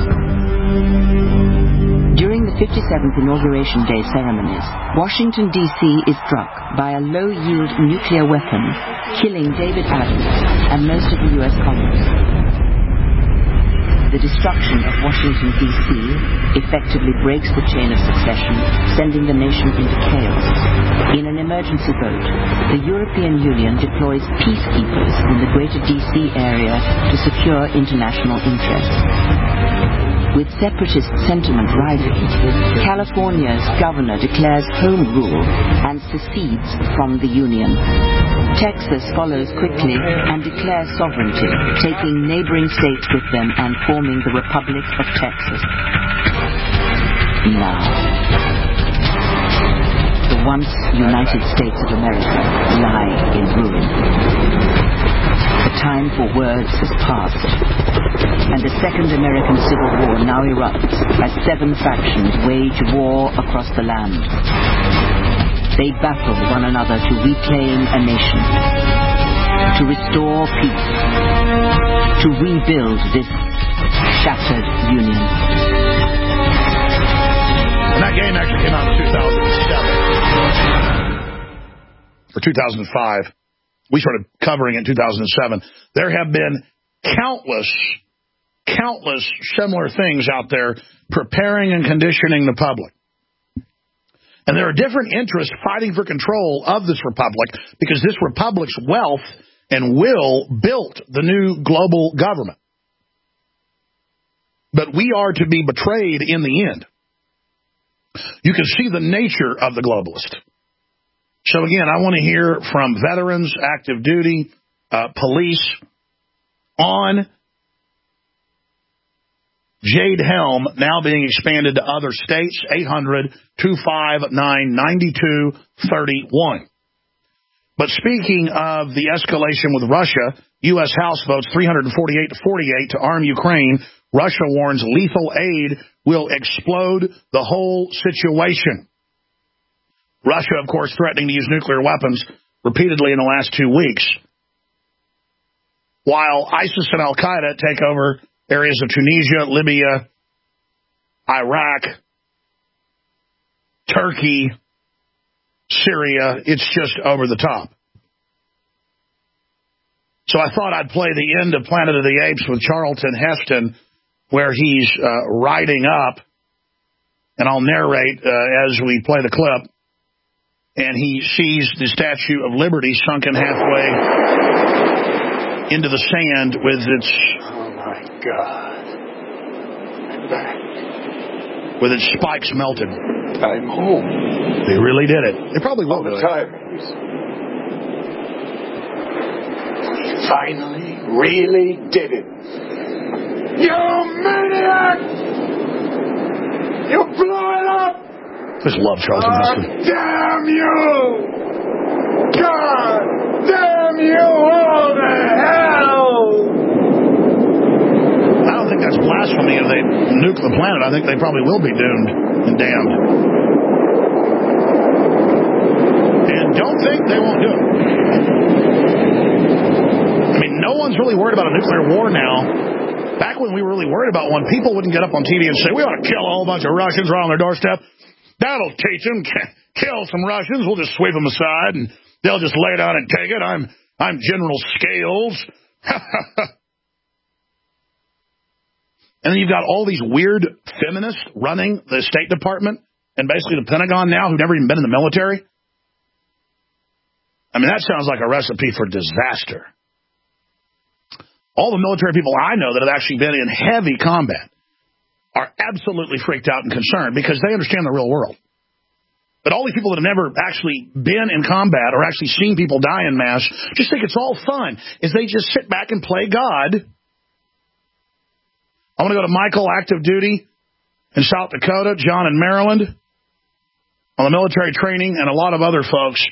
During the fifty-seventh Inauguration Day ceremonies, Washington, D C is struck by a low-yield nuclear weapon, killing David Adams and most of the U S Congress. The destruction of Washington, D C effectively breaks the chain of succession, sending the nation into chaos. In an emergency vote, the European Union deploys peacekeepers in the greater D C area to secure international interests. With separatist sentiment rising, California's governor declares home rule and secedes from the Union. Texas follows quickly and declares sovereignty, taking neighboring states with them and forming the Republic of Texas. Now, the once United States of America lie in ruin. The time for words has passed, and the Second American Civil War now erupts as seven factions wage war across the land. They battle one another to reclaim a nation, to restore peace, to rebuild this shattered union. And that game actually came out in two thousand seven. Or two thousand five. We started covering it in two thousand seven. There have been countless, countless similar things out there preparing and conditioning the public. And there are different interests fighting for control of this republic because this republic's wealth and will built the new global government. But we are to be betrayed in the end. You can see the nature of the globalist. So, again, I want to hear from veterans, active duty, uh, police, on Jade Helm now being expanded to other states, eight hundred two five nine nine two three one. But speaking of the escalation with Russia, U S House votes three hundred forty-eight to forty-eight to arm Ukraine. Russia warns lethal aid will explode the whole situation. Russia, of course, threatening to use nuclear weapons repeatedly in the last two weeks. While ISIS and Al-Qaeda take over areas of Tunisia, Libya, Iraq, Turkey, Syria, it's just over the top. So I thought I'd play the end of Planet of the Apes with Charlton Heston, where he's uh, riding up, and I'll narrate uh, as we play the clip, and he sees the Statue of Liberty sunken halfway into the sand with its... Oh, my God. I'm back. with its spikes melted. I'm home. They really did it. They probably will do it. Finally, really did it. You maniac! You blew it up! Just love Charles Manson. Oh, damn you! God damn you all to hell! I don't think that's blasphemy if they nuke the planet. I think they probably will be doomed and damned. And don't think they won't do it. I mean, no one's really worried about a nuclear war now. Back when we were really worried about one, people wouldn't get up on T V and say, we ought to kill a whole bunch of Russians right on their doorstep. That'll teach them. Kill some Russians. We'll just sweep them aside, and they'll just lay down and take it. I'm I'm General Scales. And then you've got all these weird feminists running the State Department and basically the Pentagon now who've never even been in the military. I mean, that sounds like a recipe for disaster. All the military people I know that have actually been in heavy combat are absolutely freaked out and concerned because they understand the real world. But all these people that have never actually been in combat or actually seen people die en masse just think it's all fun, is they just sit back and play God. I want to go to Michael, active duty in South Dakota, John in Maryland, on the military training, and a lot of other folks.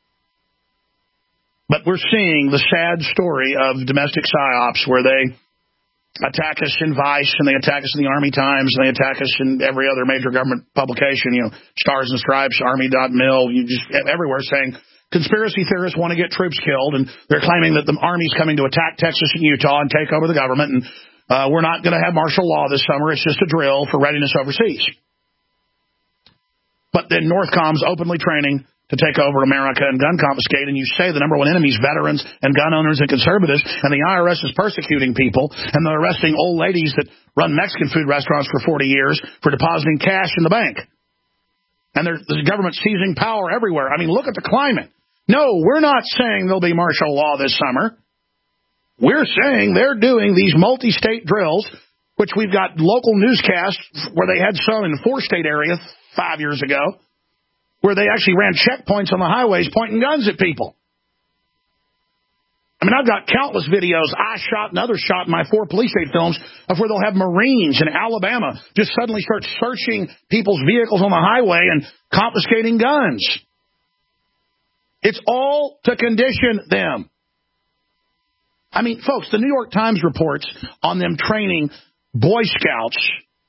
But we're seeing the sad story of domestic psyops where they attack us in Vice, and they attack us in the Army Times, and they attack us in every other major government publication, you know, Stars and Stripes, Army dot mil, you just everywhere saying conspiracy theorists want to get troops killed, and they're claiming that the Army's coming to attack Texas and Utah and take over the government, and uh, we're not going to have martial law this summer. It's just a drill for readiness overseas. But then Northcom's openly training to take over America and gun confiscate, and you say the number one enemy is veterans and gun owners and conservatives, and the I R S is persecuting people, and they're arresting old ladies that run Mexican food restaurants for forty years for depositing cash in the bank. And there's the government seizing power everywhere. I mean, look at the climate. No, we're not saying there'll be martial law this summer. We're saying they're doing these multi-state drills, which we've got local newscasts where they had some in the four-state area five years ago, where they actually ran checkpoints on the highways pointing guns at people. I mean, I've got countless videos I shot and others shot in my four police state films of where they'll have Marines in Alabama just suddenly start searching people's vehicles on the highway and confiscating guns. It's all to condition them. I mean, folks, the New York Times reports on them training Boy Scouts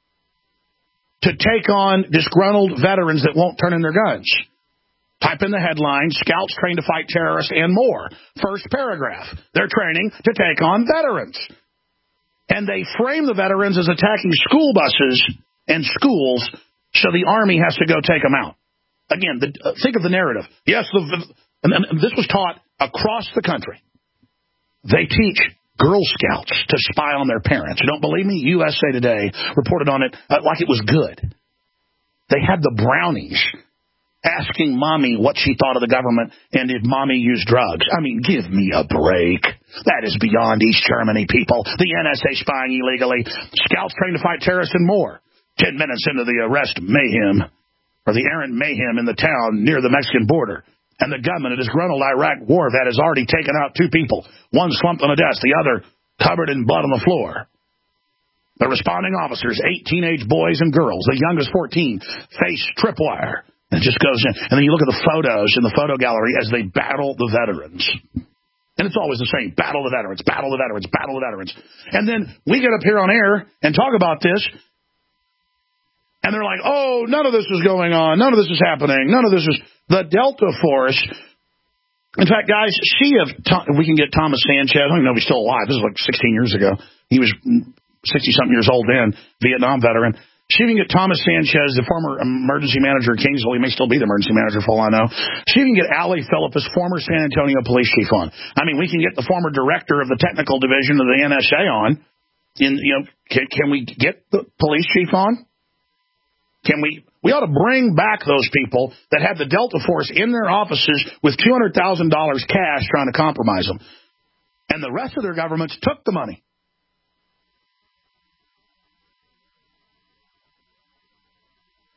to take on disgruntled veterans that won't turn in their guns. Type in the headline, Scouts trained to fight terrorists and more. First paragraph, they're training to take on veterans. And they frame the veterans as attacking school buses and schools, so the Army has to go take them out. Again, the, uh, think of the narrative. Yes, the, and, and this was taught across the country. They teach Girl Scouts to spy on their parents. You don't believe me? U S A Today reported on it uh, like it was good. They had the brownies asking mommy what she thought of the government and if mommy used drugs. I mean, give me a break. That is beyond East Germany, people. The N S A spying illegally. Scouts trained to fight terrorists and more. Ten minutes into the arrest mayhem, or the errant mayhem in the town near the Mexican border. And the gunman, a disgruntled Iraq war vet, has already taken out two people. One slumped on a desk, the other covered in blood on the floor. The responding officers, eight teenage boys and girls, the youngest fourteen, face tripwire. And it just goes in. And then you look at the photos in the photo gallery as they battle the veterans. And it's always the same. Battle the veterans, battle the veterans, battle the veterans. And then we get up here on air and talk about this. And they're like, oh, none of this is going on. None of this is happening. None of this is... The Delta Force, in fact, guys, see if we can get Thomas Sanchez. I don't even know if he's still alive. This was like sixteen years ago. He was sixty-something years old then, Vietnam veteran. See if we can get Thomas Sanchez, the former emergency manager of Kingsville. He may still be the emergency manager for all I know. See if we can get Allie Philippus, former San Antonio police chief, on. I mean, we can get the former director of the technical division of the N S A on. In, you know, can, can we get the police chief on? Can we... We ought to bring back those people that had the Delta Force in their offices with two hundred thousand dollars cash trying to compromise them. And the rest of their governments took the money.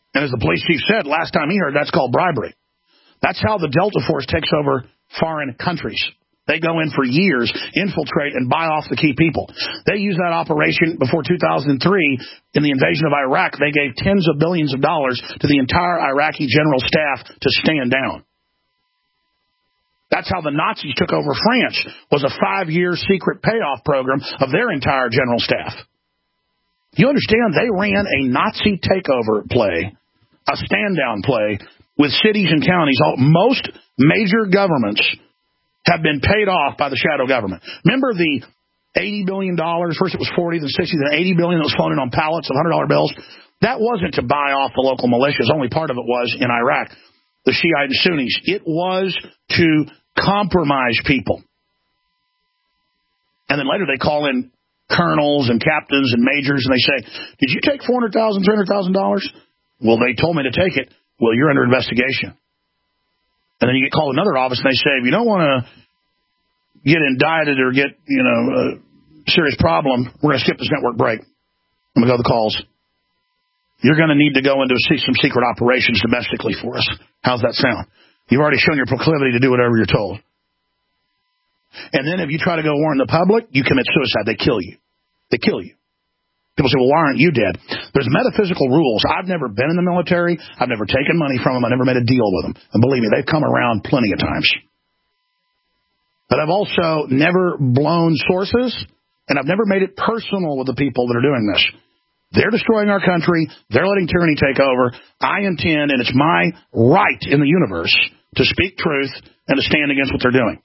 And as the police chief said last time he heard, that's called bribery. That's how the Delta Force takes over foreign countries. They go in for years, infiltrate, and buy off the key people. They used that operation before two thousand three in the invasion of Iraq. They gave tens of billions of dollars to the entire Iraqi general staff to stand down. That's how the Nazis took over France, was a five-year secret payoff program of their entire general staff. You understand, they ran a Nazi takeover play, a stand-down play, with cities and counties. Most major governments have been paid off by the shadow government. Remember the eighty billion dollars, first it was forty, then sixty, then eighty billion dollars that was flown in on pallets of one hundred dollar bills? That wasn't to buy off the local militias. Only part of it was in Iraq, the Shiite and Sunnis. It was to compromise people. And then later they call in colonels and captains and majors, and they say, did you take four hundred thousand dollars, three hundred thousand dollars? Well, they told me to take it. Well, you're under investigation. And then you get called another office, and they say, if you don't want to get indicted or get, you know, a serious problem, we're going to skip this network break. I'm going to go to the calls. You're going to need to go into see some secret operations domestically for us. How's that sound? You've already shown your proclivity to do whatever you're told. And then if you try to go warn the public, you commit suicide. They kill you. They kill you. People say, well, why aren't you dead? There's metaphysical rules. I've never been in the military. I've never taken money from them. I never made a deal with them. And believe me, they've come around plenty of times. But I've also never blown sources, and I've never made it personal with the people that are doing this. They're destroying our country. They're letting tyranny take over. I intend, and it's my right in the universe, to speak truth and to stand against what they're doing.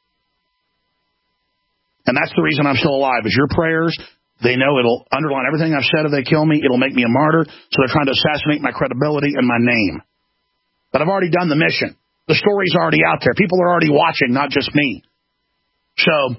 And that's the reason I'm still alive, is your prayers. They know it'll underline everything I've said. If they kill me, it'll make me a martyr. So they're trying to assassinate my credibility and my name. But I've already done the mission. The story's already out there. People are already watching, not just me. So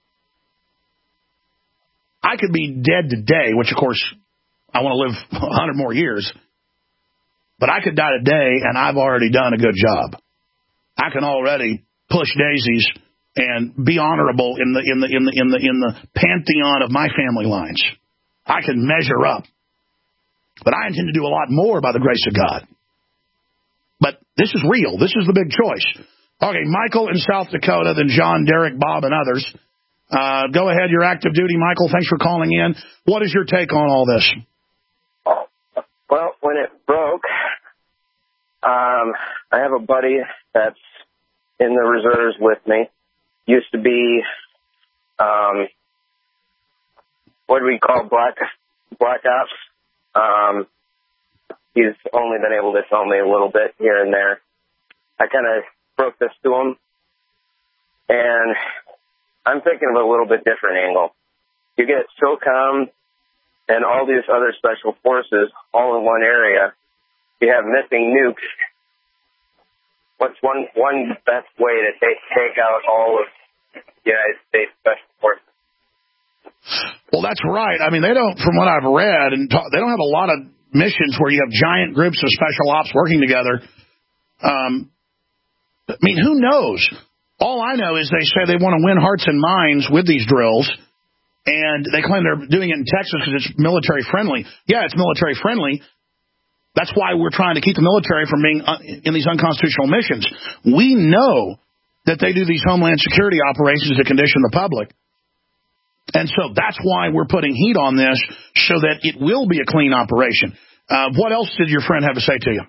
I could be dead today, which, of course, I want to live one hundred more years. But I could die today, and I've already done a good job. I can already push daisies and be honorable in the in the in the in the in the pantheon of my family lines. I can measure up. But I intend to do a lot more by the grace of God. But this is real. This is the big choice. Okay, Michael in South Dakota, then John, Derek, Bob, and others. Uh, go ahead, you're active duty, Michael. Thanks for calling in. What is your take on all this? Well, when it broke, um, I have a buddy that's in the reserves with me. Used to be, um, what do we call black, black ops? Um, he's only been able to tell me a little bit here and there. I kind of broke this to him, and I'm thinking of a little bit different angle. You get SOCOM and all these other special forces all in one area. You have missing nukes. What's one one best way to take take out all of the United States Special Forces? Well, that's right. I mean, they don't, from what I've read, and talk, they don't have a lot of missions where you have giant groups of special ops working together. Um, I mean, who knows? All I know is they say they want to win hearts and minds with these drills, and they claim they're doing it in Texas because it's military friendly. Yeah, it's military friendly. That's why we're trying to keep the military from being in these unconstitutional missions. We know that they do these homeland security operations to condition the public. And so that's why we're putting heat on this, so that it will be a clean operation. Uh, what else did your friend have to say to you?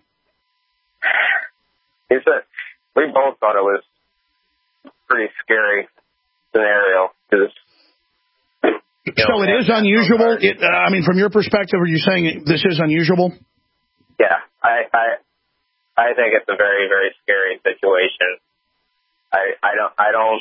He said we both thought it was a pretty scary scenario. Cause, so know, it is unusual? It, uh, I mean, from your perspective, are you saying this is unusual? Yeah, I, I, I think it's a very, very scary situation. I, I don't, I don't.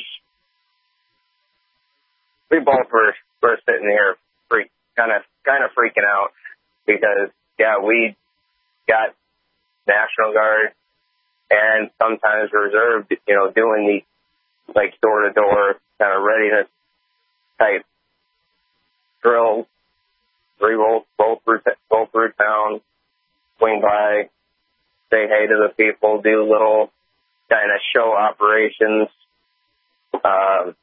We both were, were sitting here, freak, kind of, kind of freaking out because, yeah, we got National Guard and sometimes reserve, you know, doing the like door to door kind of readiness type drills. We roll, roll through, roll through town. Swing by, say hey to the people, do little kind of show operations. Um,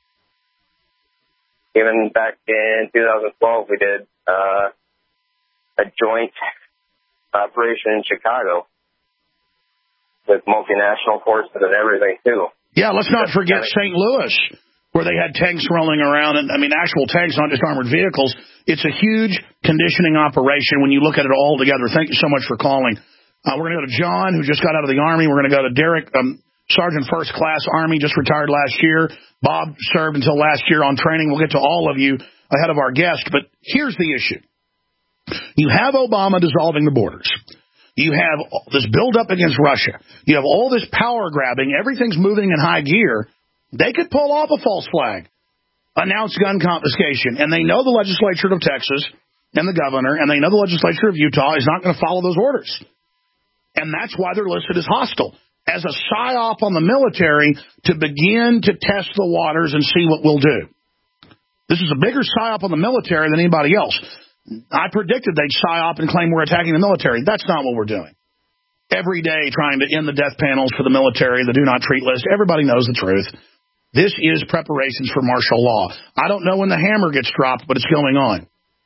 even back in two thousand twelve, we did uh, a joint operation in Chicago with multinational forces and everything, too. Yeah, let's not forget Saint Louis, where they had tanks rolling around. And I mean, actual tanks, not just armored vehicles. It's a huge conditioning operation when you look at it all together. Thank you so much for calling. Uh, we're going to go to John, who just got out of the Army. We're going to go to Derek, um, Sergeant First Class Army, just retired last year. Bob served until last year on training. We'll get to all of you ahead of our guest. But here's the issue. You have Obama dissolving the borders. You have this buildup against Russia. You have all this power grabbing. Everything's moving in high gear. They could pull off a false flag, announce gun confiscation, and they know the legislature of Texas and the governor, and they know the legislature of Utah is not going to follow those orders. And that's why they're listed as hostile, as a psyop on the military to begin to test the waters and see what we'll do. This is a bigger psyop on the military than anybody else. I predicted they'd psyop and claim we're attacking the military. That's not what we're doing. Every day trying to end the death panels for the military, the do not treat list. Everybody knows the truth. This is preparations for martial law. I don't know when the hammer gets dropped, but it's going on.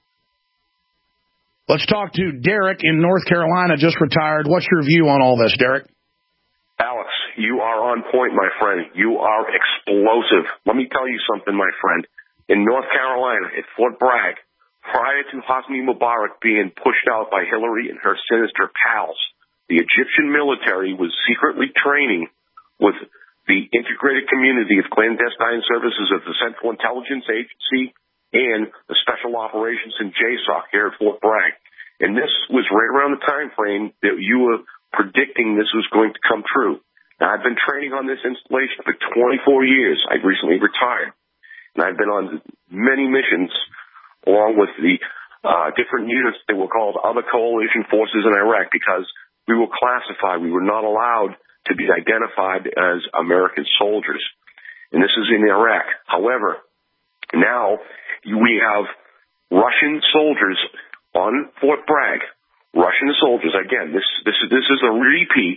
Let's talk to Derek in North Carolina, just retired. What's your view on all this, Derek? Alex, you are on point, my friend. You are explosive. Let me tell you something, my friend. In North Carolina, at Fort Bragg, prior to Hosni Mubarak being pushed out by Hillary and her sinister pals, the Egyptian military was secretly training with the integrated community of clandestine services of the Central Intelligence Agency and the Special Operations in J SOC here at Fort Bragg. And this was right around the time frame that you were predicting this was going to come true. Now, I've been training on this installation for twenty-four years. I recently retired. And I've been on many missions along with the uh, different units that were called other coalition forces in Iraq, because we were classified. We were not allowed to be identified as American soldiers. And this is in Iraq. However, now we have Russian soldiers on Fort Bragg. Russian soldiers. Again, this, this, is, this is a repeat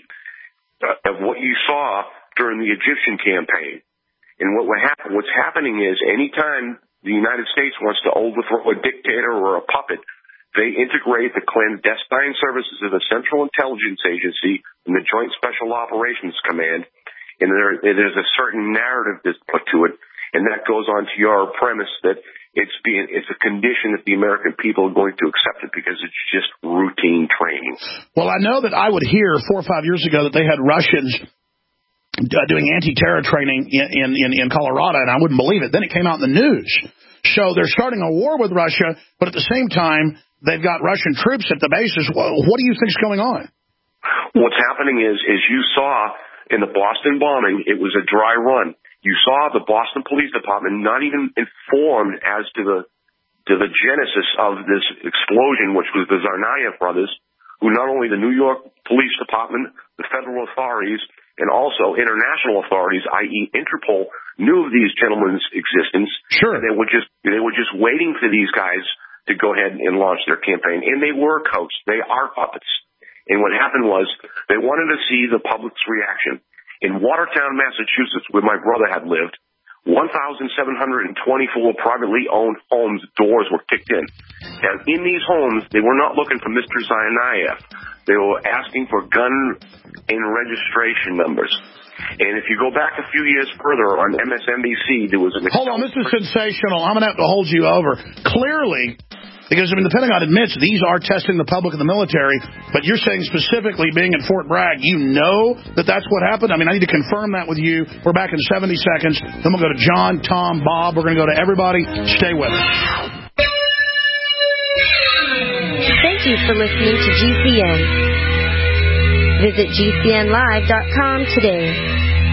of what you saw during the Egyptian campaign. And what happen, what's happening is anytime the United States wants to overthrow a dictator or a puppet, they integrate the clandestine services of the Central Intelligence Agency and the Joint Special Operations Command, and there, there's a certain narrative that's put to it, and that goes on to your premise that it's being it's a condition that the American people are going to accept it because it's just routine training. Well, I know that I would hear four or five years ago that they had Russians Uh, doing anti-terror training in, in, in Colorado, and I wouldn't believe it. Then it came out in the news. So they're starting a war with Russia, but at the same time, they've got Russian troops at the bases. What, what do you think's going on? What's happening is, is you saw in the Boston bombing, it was a dry run. You saw the Boston Police Department not even informed as to the to the genesis of this explosion, which was the Tsarnaev brothers, who not only the New York Police Department, the federal authorities, and also international authorities, that is. Interpol, knew of these gentlemen's existence. Sure. And they were just they were just waiting for these guys to go ahead and launch their campaign. And they were coached. They are puppets. And what happened was they wanted to see the public's reaction. In Watertown, Massachusetts, where my brother had lived, one thousand seven hundred twenty-four privately owned homes' doors were kicked in. And in these homes, they were not looking for Mister Tsarnaev. They were asking for gun and registration numbers. And if you go back a few years further on M S N B C, there was an... Hold on, this is sensational. I'm going to have to hold you over. Clearly, because, I mean, the Pentagon admits these are testing the public and the military, but you're saying specifically being at Fort Bragg, you know that that's what happened? I mean, I need to confirm that with you. We're back in seventy seconds. Then we'll go to John, Tom, Bob. We're going to go to everybody. Stay with us. Thank you for listening to G C N. Visit G C N live dot com today.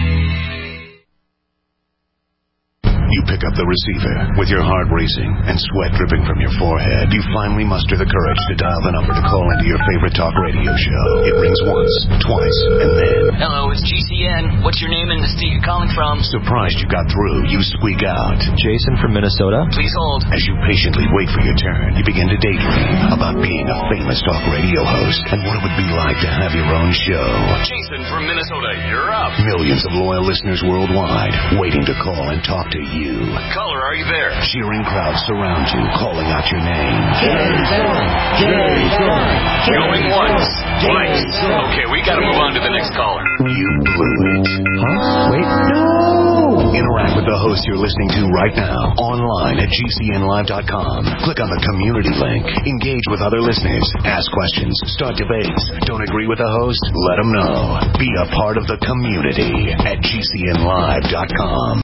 You pick up the receiver with your heart racing and sweat dripping from your forehead. You finally muster the courage to dial the number to call into your favorite talk radio show. It rings once, twice, and then... Hello, it's G C N. What's your name and the state you're calling from? Surprised you got through, you squeak out. Jason from Minnesota. Please hold. As you patiently wait for your turn, you begin to daydream about being a famous talk radio host and what it would be like to have your own show. Jason from Minnesota, you're up. Millions of loyal listeners worldwide waiting to call and talk to you. Caller, are you there? Cheering crowds surround you, calling out your name. Jason! Jason! Going once, twice. Okay, we gotta move on to the next caller. You blew it. Huh? Wait. No! Interact with the host you're listening to right now, online at G C N live dot com. Click on the community link. Engage with other listeners. Ask questions. Start debates. Don't agree with the host? Let them know. Be a part of the community at G C N live dot com.